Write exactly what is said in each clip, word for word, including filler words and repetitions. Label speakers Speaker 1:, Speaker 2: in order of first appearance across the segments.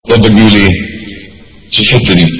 Speaker 1: ربك بيقول ايه في الحته دي؟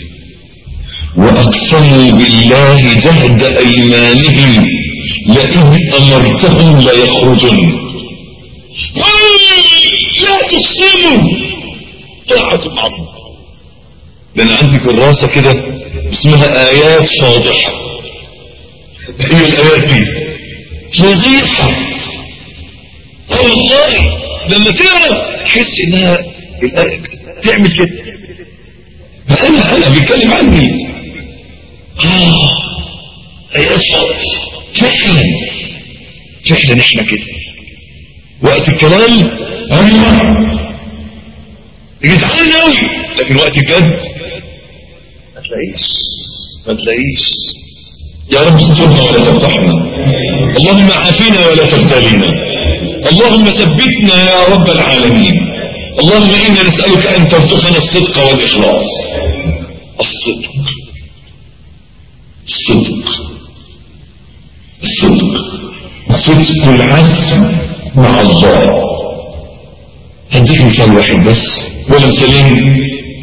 Speaker 1: واقسموا بالله جهد ايمانهم لئن امرتهم ليخرجن. لا تقسموا طاعة معروف. لان عندي كراسة كده اسمها ايات فاضحة. هي الايات دي فضيحة والله لما تقرا تحس انها الآية تعمل كده. انا انا بيتكلم عني. اه ايات فاضحة فعلا فعلا احنا كده وقت الكلام ايوه يزعلنا قوي، لكن وقت الجد ما تلاقيش ما تلاقيش. يا رب استرنا ولا تفضحنا، اللهم عافنا ولا تبتلينا، اللهم ثبتنا يا رب العالمين. اللهم انا نسألك ان ترزقنا الصدق والاخلاص. الصدق الصدق الصدق صدق العزم مع الله. هديك مثال واحد بس ولا مثالين؟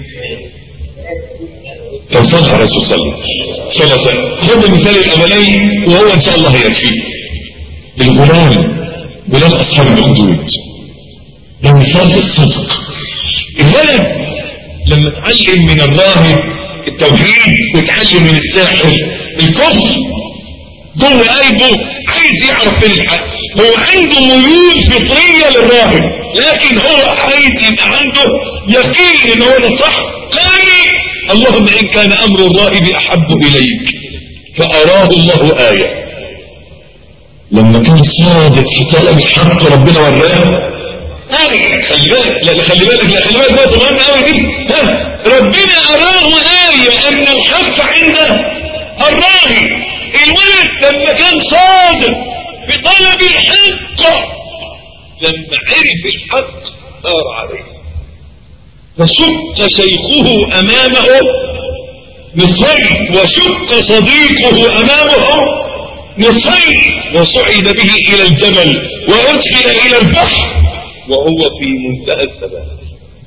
Speaker 1: لو صلى الرسول صلى الله عليه وسلم خذ المثال الاولي وهو ان شاء الله يكفي. الغلام غلام اصحاب الاخدود ده مثال الصدق. الولد لما اتعلم من الراهب التوحيد وتعلم من الساحر الكفر جوه قلبه عايز يعرف فين الحق. هو عنده ميول فطريه للراهب، لكن هو عايز يبقى عنده يقين ان هو ده صح. قال اللهم ان كان امر الراهب احب اليك فاراه الله ايه. لما كان صادق في طلب الحق ربنا وراه خلي بالك لا خلي بالك لا خلي بالك بقى طبعا قوي دي. ربنا اراه ايه ان الحق عنده الراهب. الولد لما كان صادق في طلب الحق لما عرف الحق صار عليه فشق شيخه امامه نصيب وشق صديقه امامه نصيب وصعد به الى الجبل وادخل الى البحر وهو في منتهى الثبات.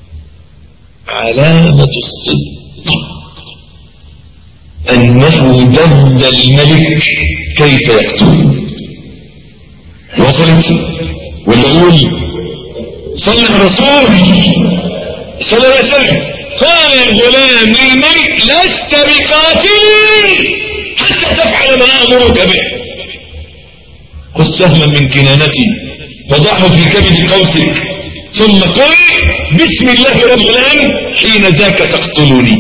Speaker 1: علامة الصدق أنه دل الملك كيف يكتب. وصلت ولا أقول صلى الرسول صلى الله عليه وسلم قال الغلام للملك لست بقاتل حتى تفعل ما أمرك به. خذ سهما من كنانتي وضعه في كبد قوسك ثم قل بسم الله رب الغلام حين ذاك تقتلني.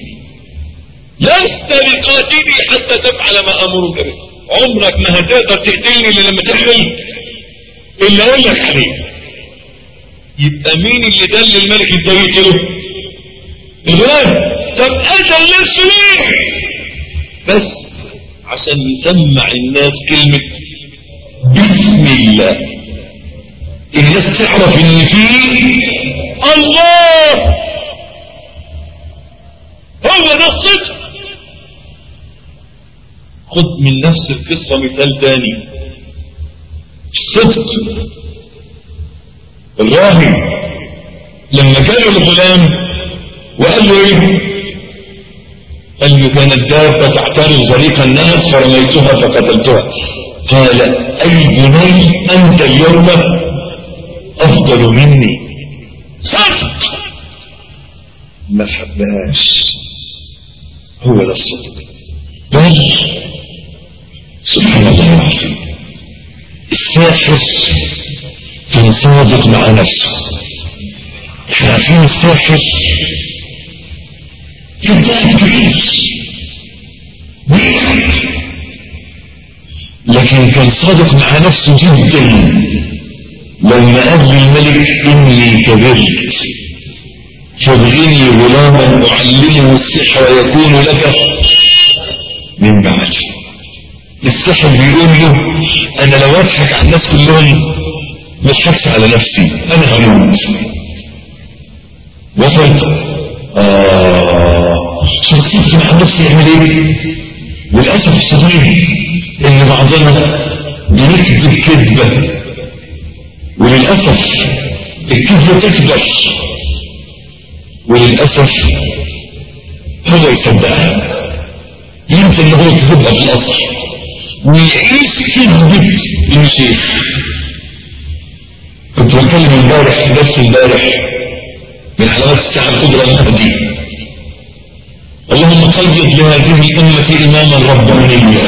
Speaker 1: لست بقاتلي حتى تفعل ما امرك به. عمرك ما هتقدر تقتلني الا لما تعمل اللي اقول لك عليه. يبقى مين اللي دل الملك ازاي يقتله؟ الغلام. طب قتل نفسه ليه؟ بس عشان يسمع الناس كلمه بسم الله. الناس تعرف ان فيه الله. هو ده الصدق. خد من نفس القصة مثال تاني. الصدق الراهب لما جاء الغلام وقال له ايه؟ قال له كانت دابة تعترض طريق الناس فرميتها فقتلتها. قال اي بني انت اليوم افضل مني. صدق ما حبهاش. هو ده الصدق. بل سبحان الله العظيم الساحر كان صادق مع نفسه. احنا عارفين الساحر كذاب كبير لكن كان صادق مع نفسه جدا. لما قال الملك اني كبرت فابغني غلاما اعلمه السحر ويكون لك من بعد. السحر بيقول له انا لو اضحك على الناس كلهم ما اضحكش على نفسي انا هموت. وصلت اه شخصيتي مع نفسي يعمل ايه؟ وللاسف الشديد ان بعضنا بنكذب كذبه وللاسف الكذبه تكبر وللأسف هو يصدقها، ينسى ان هو كذبها في الأصل ويعيش كذبة انه شيخ. كنت بتكلم امبارح في درس امبارح من علامات الساعة الكبرى المهدي، اللهم قيد لهذه الأمة إماما ربانيا.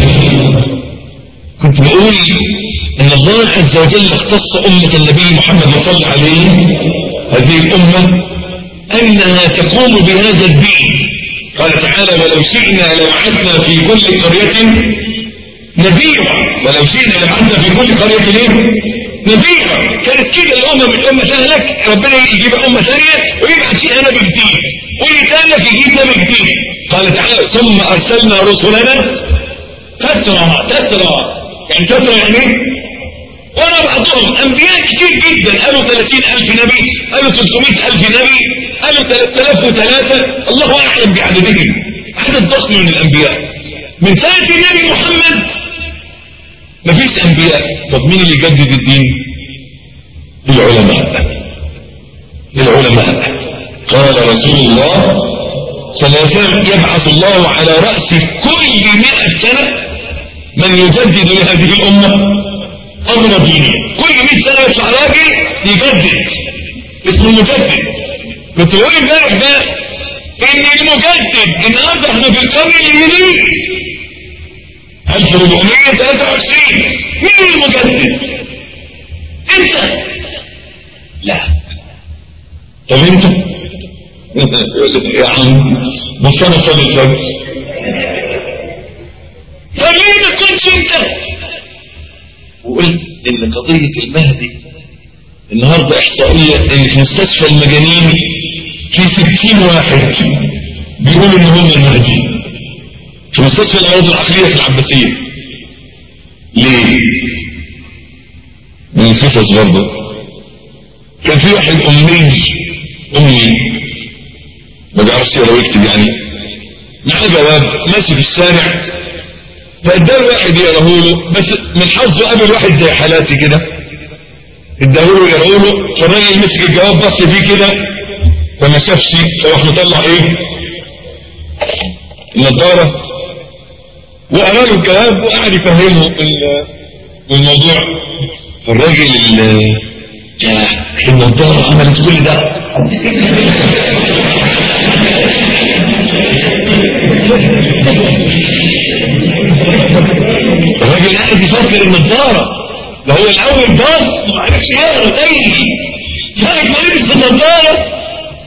Speaker 1: كنت بقول ان الله عز وجل اختص أمة النبي محمد صلى الله عليه هذه الأمة أنها تقوم بهذا الدين. قال تعالى ولو شئنا لبعثنا في كل قرية نذيرا، ولو شئنا لبعثنا في كل قرية نذيرا. كانت كده الأمة من أمة تهلك، ربنا يجيب أمة ثانية ويبعث فيها نبي جديد، ويتهلك يجيب نبي جديد. قال تعالى ثم أرسلنا رسلنا تترى تترى يعني تترى يعني ورا بعضهم أنبياء كتير جدا، قالوا ثلاثين ألف نبي، قالوا ثلاثمائة ألف نبي، قالوا ثلاثة آلاف وثلاثة، الله أعلم بعددهم، عدد ضخم من الأنبياء. من سنة النبي محمد مفيش أنبياء. طب مين اللي يجدد الدين؟ العلماء. العلماء قال رسول الله صلى الله عليه وسلم يبعث الله على رأس كل مئة سنة من يجدد لهذه الأمة أمر ديني. كل مئة سنة يطلع راجل يجدد، اسمه مجدد. كنت بقول امبارح بقى ان المجدد النهارده احنا في القرن الهجري ألف وأربعمائة وثلاثة وعشرين. مين المجدد؟ انت؟ لا. طب انت؟ يا عم بص انا صلي الفجر. طب ليه ما كنتش انت؟ وقلت ان قضية المهدي النهاردة احصائية ان في مستشفى المجانين في ستين واحد بيقولوا ان هم المهدي في مستشفى الامراض العقلية في العباسية. ليه؟ من القصص برضه كان في واحد امي امي ما بيعرفش يقرا ويكتب يعني، معاه جواب ماشي في الشارع فاداه واحد يقراه له، بس من حظه قابل واحد زي حالاتي كده اداه له يقراه له، فالراجل مسك الجواب بص فيه كده فما شافش، فراح مطلع ايه؟ النضاره وقرا له الجواب وقعد يفهمه الموضوع. الراجل اللي النضاره عملت كل ده الراجل قاعد يفكر النضاره، ده هو الاول بص ما عرفش يقرا تاني، شايف ما لبس النضاره.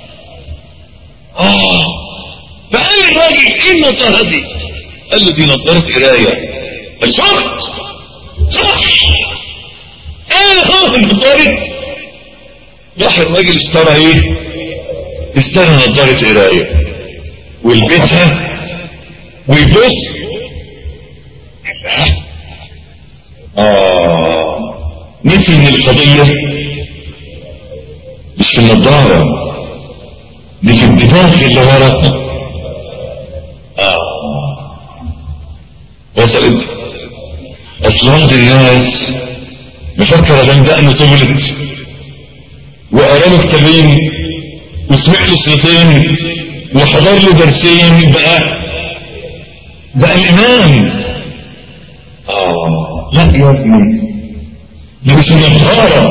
Speaker 1: اه فقال الراجل ايه النضاره دي؟ قال له دي نضاره قرايه. شفت؟ صح ايه هو النضاره؟ راح الراجل اشترى ايه؟ اشترى نضاره قرايه ويلبسها ويبص. اه نسي ان القضيه مش في النضاره، دي في الدماغ اللي ورا. اه وصلت. اصل بعض الناس مفكر ان دقنه طولت وقرا له كتابين وسمع له صوتين وحضر له درسين بقى بقى الامام. اه لا يا ابني دي مش النضاره،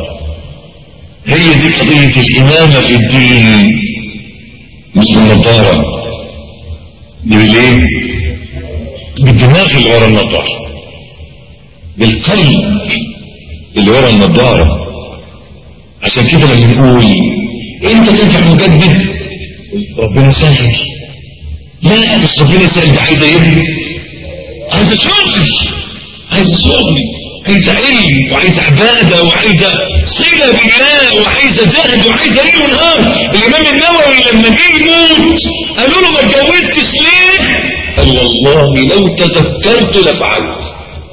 Speaker 1: هي دي قضيه الامامه في الدين مش النضاره. دي بالايه؟ بالدماغ اللي ورا النضاره، بالقلب اللي ورا النضاره. عشان كده لما نقول انت تنفع مجدد ربنا سهل، لا بس ربنا سهل، عايزه يبني، عايزه شغل، عايزه شغل، عايزه علم وعايزه عباده وعايزه صله بالله وعايزه زهد وعايزه ليل ونهار. الامام النووي لما جه يموت قالوا له ما اتجوزتش ليه؟ قال والله لو تذكرت لفعلت.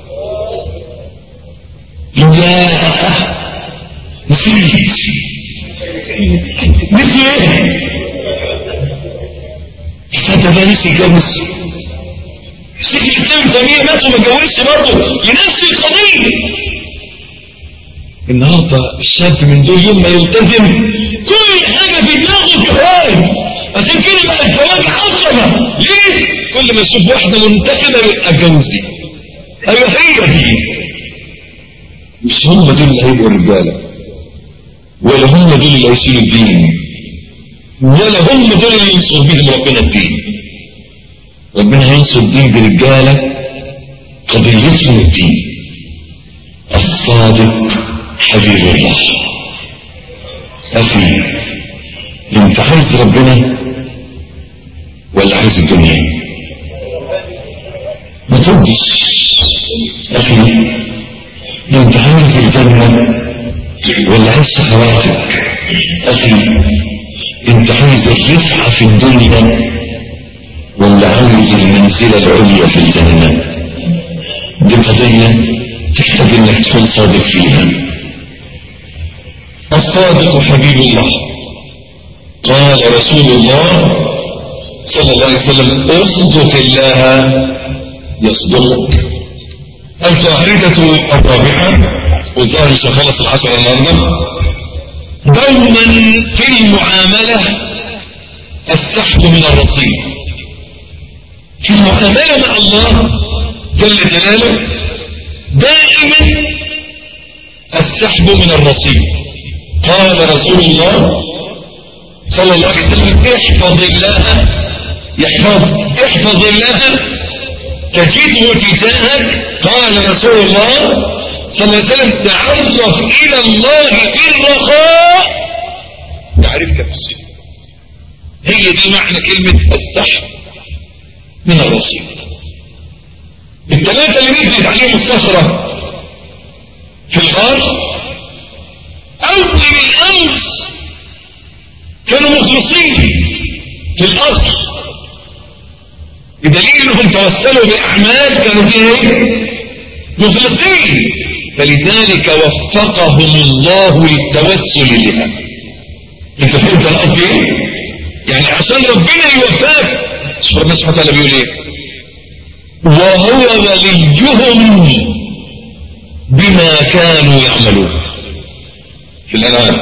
Speaker 1: يا نسيت نسي ايه؟ حسن ده نسي يتجوز. شيخ الاسلام ابن تيميه مات وما اتجوزش برضه لنفس القضيه. النهارده الشاب من دول يوم ما يلتزم كل حاجه في دماغه عشان كده بقى الزواج عظمه. ليه؟ كل ما يشوف واحده منتخبه يبقى اتجوز دي. ايوه هي دي. مش هم دول اللي هيبقوا رجاله، ولا هم دول اللي هيشيلوا الدين، ولا هم دول اللي ينصر بيهم ربنا الدين. ربنا هينصر الدين برجاله قضيتهم الدين. الصادق حبيب الله. أخي انت عايز ربنا ولا عايز الدنيا؟ ما تردش. أخي انت عايز الجنة ولا عايز شهواتك؟ أخي انت عايز الرفعة في الدنيا ولا عايز المنزلة العليا في الجنة؟ دي قضية تحتاج انك تكون صادق فيها. الصادق حبيب الله. قال رسول الله صلى الله عليه وسلم اصدق الله يصدقك. القاعدة الرابعة، والظاهر مش هخلص العشرة النهارده. دوما في المعاملة السحب من الرصيد. في المعاملة مع الله جل جلاله دائما السحب من الرصيد. قال رسول الله صلى الله عليه وسلم احفظ الله يحفظ احفظ الله تجده تجاهك. قال رسول الله صلى الله عليه وسلم تعرف إلى الله في الرخاء تعرفك في الشدة. هي دي معنى كلمة السحب من الرصيد. الثلاثة اللي نزلت عليهم الصخرة في الغار أول الأمر كانوا مخلصين في الأصل، بدليل انهم توسلوا بأعمال كانوا فيها مخلصين، فلذلك وفقهم الله للتوسل لها. انت فهمت انا قصدي ايه؟ يعني عشان ربنا يوفقك. شوف ربنا سبحانه وتعالى بيقول ايه؟ وهو وليهم بما كانوا يعملون في الانعام.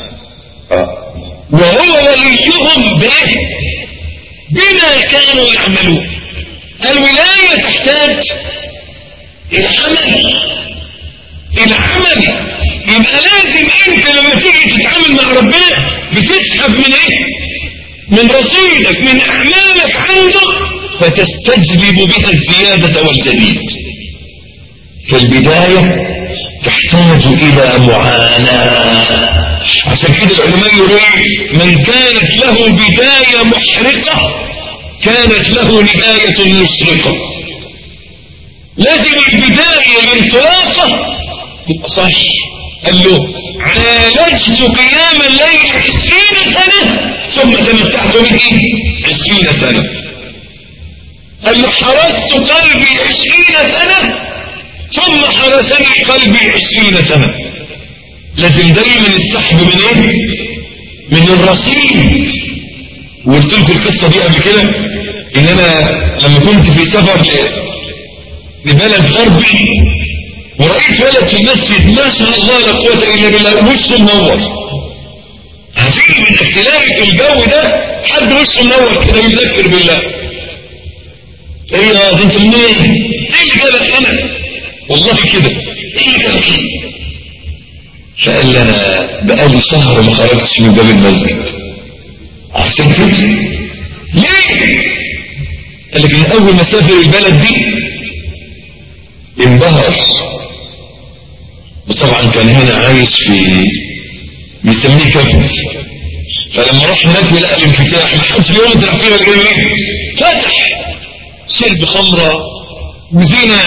Speaker 1: وهو وليهم بايه؟ بما كانوا يعملون. الولاية تحتاج الى عمل، الى عمل. يبقى لازم انت لما تيجي تتعامل مع ربنا بتسحب من ايه؟ من رصيدك، من اعمالك عنده، فتستجلب بها الزيادة والجديد. فالبداية تحتاج الى معاناة. عشان كده العلماء يقولون من كانت له بداية محرقة كانت له نهاية مشرقة. لازم البداية الانطلاقة تبقى صح. قال له عالجت قيام الليل عشرين سنة ثم تمتعت به عشرين سنة. قال له حرست قلبي عشرين سنة ثم حرسني قلبي عشرين سنة. لازم دايما السحب من ايه؟ من الرصيد. وقلت لكم القصة دي قبل كده ان انا لما كنت في سفر لبلد غربي ورأيت ولد في المسجد ما شاء الله لا قوة الا بالله وشه منور. عجيب انك تلاقي في الجو ده حد وشه منور كده يذكر بالله. ايه يا ده انت منين؟ ايه اللي جابك هنا؟ والله كده ايه اللي جابك هنا؟ فقال لي انا بقالي شهر ما خرجتش من باب المسجد. عشان كده ليه؟ قال لك من اول ما سافر البلد دي انبهر. وطبعا كان هنا عايش في بيسميه كبد، فلما راح هناك ولقى الانفتاح ما حدش اليوم انت فيها الجميل فتح شرب خمره وزنا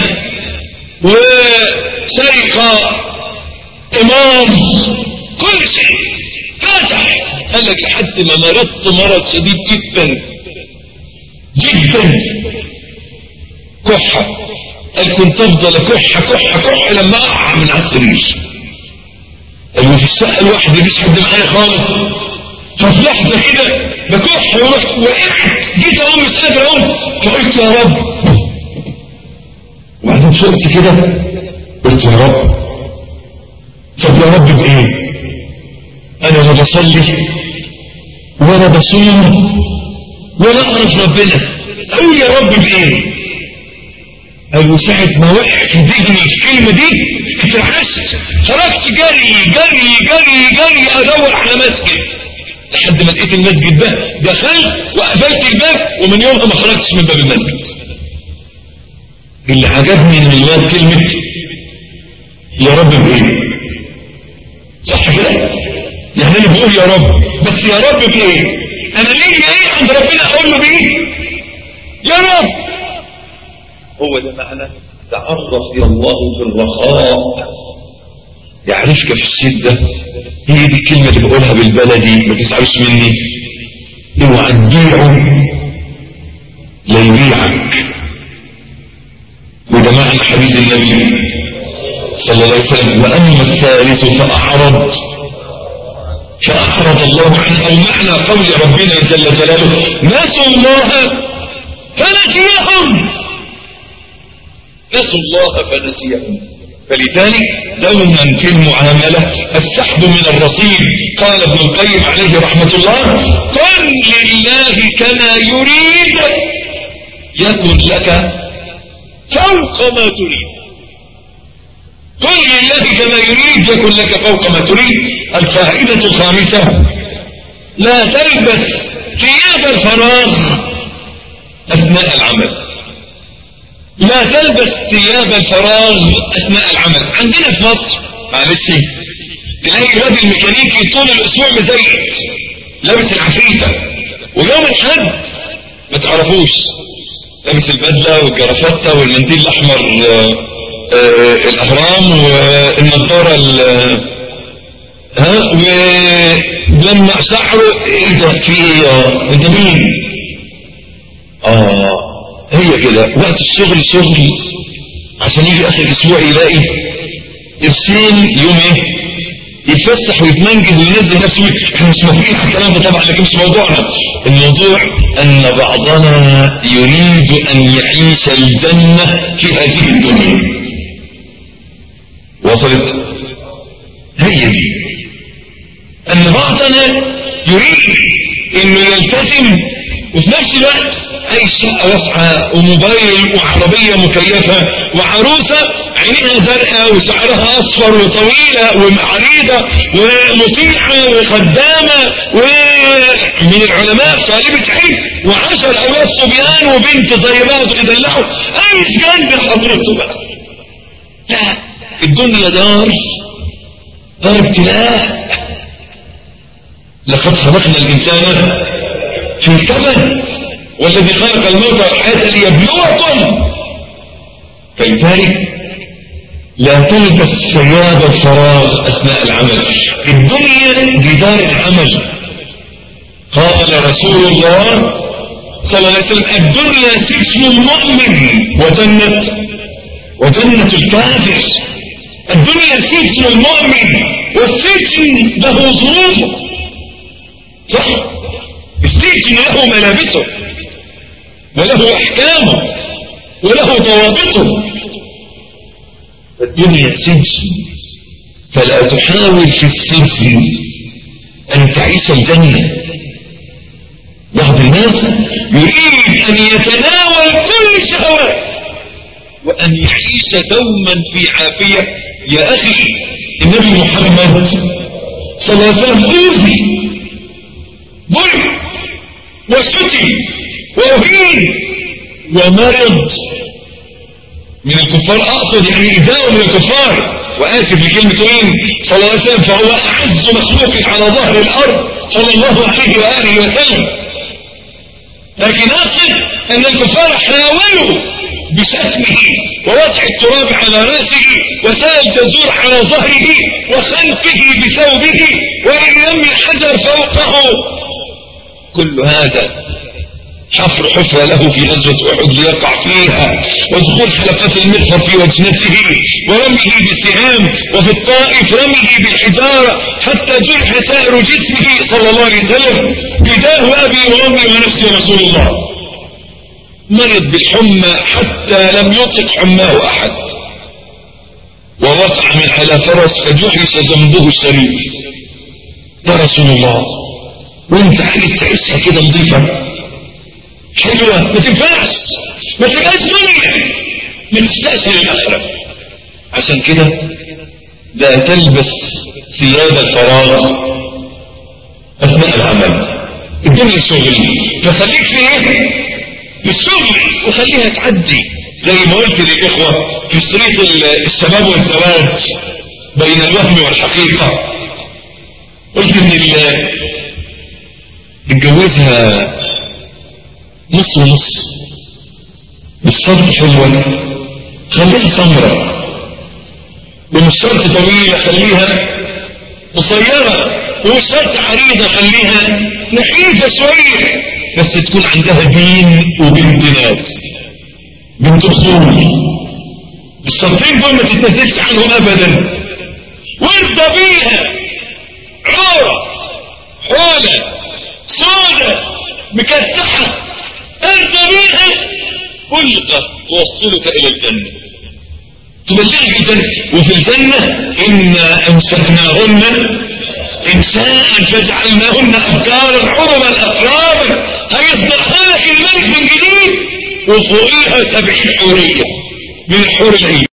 Speaker 1: وسرقه امام كل شيء فتح. قال لك لحد ما مرضت مرض شديد جدا جدا كحه. قال كنت افضل كحه كحه كحه لما اقع من على السرير. قال في الشقه لوحدي مفيش حد معايا خالص. ففي لحظه كده بكح ورحت وقعت جيت اقوم مش قادر اقوم فقلت يا رب. وبعدين شفت كده قلت يا رب. طب يا رب بايه؟ انا لا بصلي ولا بصوم ولا اعرف ربنا، اقول يا رب بايه؟ قالوا ساعة ما وقع في ذهني الكلمة دي اترعشت، خرجت جري جري جري جري ادور على مسجد لحد ما لقيت المسجد ده، دخلت وقفلت الباب ومن يومها ما خرجتش من باب المسجد. اللي عجبني من الواد كلمة يا رب بايه؟ صح كده؟ يعني انا بقول يا رب، بس يا رب بايه؟ انا ليه ايه عند ربنا اقول له بايه؟ يا رب. هو ده معنى تعرف الى الله في الرخاء يعرفك في الشدة. هي دي الكلمة اللي بقولها بالبلدي، ما تزعلوش مني، اوعى تبيعه لا يبيعك. وده معنى حديث النبي صلى الله عليه وسلم، واما الثالث فاعرض فاعرض الله عنه، او معنى قول ربنا جل جلاله نسوا الله فنسيهم، نسوا الله فنسيهم. فلذلك دوما في المعاملة السحب من الرصيد. قال ابن القيم عليه رحمة الله كن لله كما يريد يكن لك فوق ما تريد. كن لله كما يريد يكن لك فوق ما تريد. الفائدة الخامسة لا تلبس ثياب الفراغ أثناء العمل. لا تلبس ثياب الفراغ أثناء العمل. عندنا في مصر معلش تلاقي الراجل الميكانيكي طول الأسبوع مزيت لابس العفريتة، ويوم الحد ما تعرفوش لابس البدلة والجرافطة والمنديل الأحمر آآ آآ الأهرام والنظارة ها ولمع شعره. ايه ده في ايه؟ انت مين؟ اه هي كده وقت الشغل شغل عشان يجي اخر الاسبوع يلاقي قرشين يوم ايه يتفسح ويتمنجد وينزل نفسه. احنا مش موافقين على الكلام ده طبعا، لكن مش موضوعنا. الموضوع ان بعضنا يريد ان يعيش الجنة في هذه الدنيا. وصلت؟ هي دي ان بعضنا يريد انه يلتزم وفي نفس الوقت اي شقة واسعة وموبايل وعربية مكيفة وعروسة عينيها زرقاء وشعرها اصفر وطويلة وعريضة ومطيعة وخدامة ومن العلماء طالبة علم وعشر اولاد صبيان وبنت زي بعض يدلعوا. عايز جنب حضرته بقى. لا، الدنيا دار دار ابتلاء. لقد خلقنا الانسان في كبد والذي خلق الموت والحياة ليبلوكم. فلذلك لا تلبس ثياب الفراغ اثناء العمل. الدنيا جدار العمل. قال رسول الله صلى الله عليه وسلم الدنيا سجن المؤمن وجنة وجنة الكافر. الدنيا سجن المؤمن والسجن له ظروفه. صح؟ السجن له ملابسه وله احكامه وله ضوابطه. الدنيا سجن، فلا تحاول في السجن ان تعيش الجنة. بعض الناس يريد ان يتناول كل شهوات وان يعيش دوما في عافية. يا اخي النبي محمد صلى الله عليه وسلم اوذي ظلم وشتي وأهين ومرض من الكفار. أقصد يعني إذاء من الكفار، وآسف لكلمة مين صلى الله عليه وسلم، فهو أعز مخلوق على ظهر الأرض صلى الله عليه وآله وسلم. لكن أقصد أن الكفار حاولوا بشتمه ووضع التراب على رأسه وسال الجزور على ظهره وخنقه بثوبه ورمي الحجر فوقه. كل هذا حفر حفرة له في غزوة أحد ليقع فيها، ودخول حلقات المغفر في وجنته ورميه بالسهام، وفي الطائف رميه بالحجارة حتى جرح سائر جسمه صلى الله عليه وسلم. بداه أبي وأمي ونفسي رسول الله. مرض بالحمى حتى لم يطلق حماه أحد، ووقع من على فرس فجحس جنبه الشريف. يا رسول الله وانت عايز تعيشها كده نظيفة حلوة ما تنفعش، ما تبقاش دنيا، ما تستأهل الآخرة. عشان كده لا تلبس ثياب الفراغ أثناء العمل. الدنيا شغل، فخليك في ايه؟ في الشغل، وخليها تعدي. زي ما قلت للإخوة في شريط الشباب والزواج بين الوهم والحقيقة، قلت ان اللي اتجوزها نص ونص بالصبر حلوة خليها سمرة، ومش شرط طويلة خليها قصيرة، ومش شرط عريضة خليها نحيفة شوية، بس تكون عندها دين وبنت ناس، بنت اصول. الشرطين دول ما تتنزلش عنهم ابدا، وارضى بيها. عورة حولة سودة مكسحة ارضى بيها، كلها توصلك الى الجنة، تبلغك الجنة. وفي الجنة إنا أنشأناهن إنشاء فجعلناهن أبكارا حرما أترابا، هيصنعها لك الملك من جديد، وفوقيها سبعين حورية من الحور العين.